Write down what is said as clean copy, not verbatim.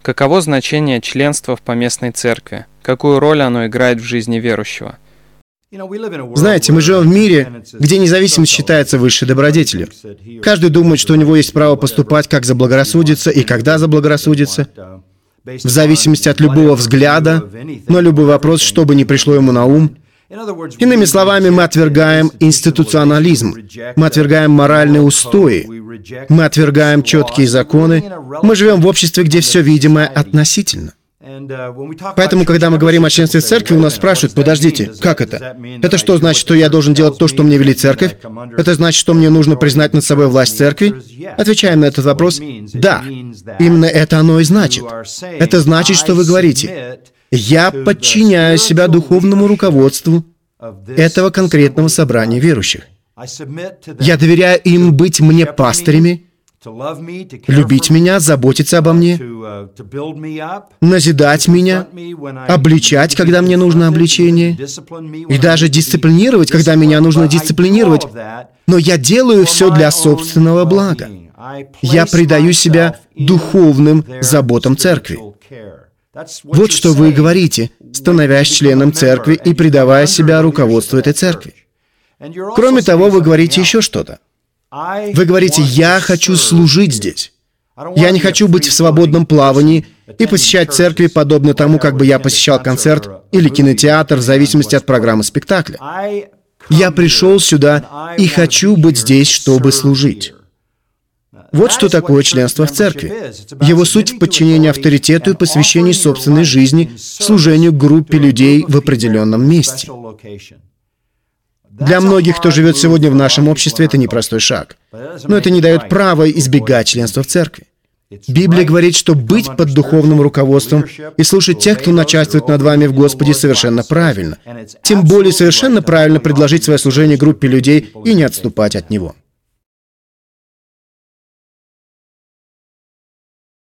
Каково значение членства в поместной церкви? Какую роль оно играет в жизни верующего? Знаете, мы живем в мире, где независимость считается высшей добродетелью. Каждый думает, что у него есть право поступать, как заблагорассудится и когда заблагорассудится, в зависимости от любого взгляда, на любой вопрос, что бы ни пришло ему на ум. Иными словами, мы отвергаем институционализм, мы отвергаем моральные устои, мы отвергаем четкие законы, мы живем в обществе, где все видимое относительно. Поэтому, когда мы говорим о членстве в церкви, у нас спрашивают: подождите, как это? Это что значит, что я должен делать то, что мне велит церковь? Это значит, что мне нужно признать над собой власть церкви? Отвечаем на этот вопрос: да, именно это оно и значит. Это значит, что вы говорите: я подчиняю себя духовному руководству этого конкретного собрания верующих. Я доверяю им быть мне пастырями, любить меня, заботиться обо мне, назидать меня, обличать, когда мне нужно обличение, и даже дисциплинировать, когда меня нужно дисциплинировать. Но я делаю все для собственного блага. Я предаю себя духовным заботам церкви. Вот что вы говорите, становясь членом церкви и предавая себя руководству этой церкви. Кроме того, вы говорите еще что-то. Вы говорите: я хочу служить здесь. Я не хочу быть в свободном плавании и посещать церкви подобно тому, как бы я посещал концерт или кинотеатр, в зависимости от программы спектакля. Я пришел сюда и хочу быть здесь, чтобы служить. Вот что такое членство в церкви. Его суть в подчинении авторитету и посвящении собственной жизни служению группе людей в определенном месте. Для многих, кто живет сегодня в нашем обществе, это непростой шаг. Но это не дает права избегать членства в церкви. Библия говорит, что быть под духовным руководством и слушать тех, кто начальствует над вами в Господе, совершенно правильно. Тем более совершенно правильно предложить свое служение группе людей и не отступать от него.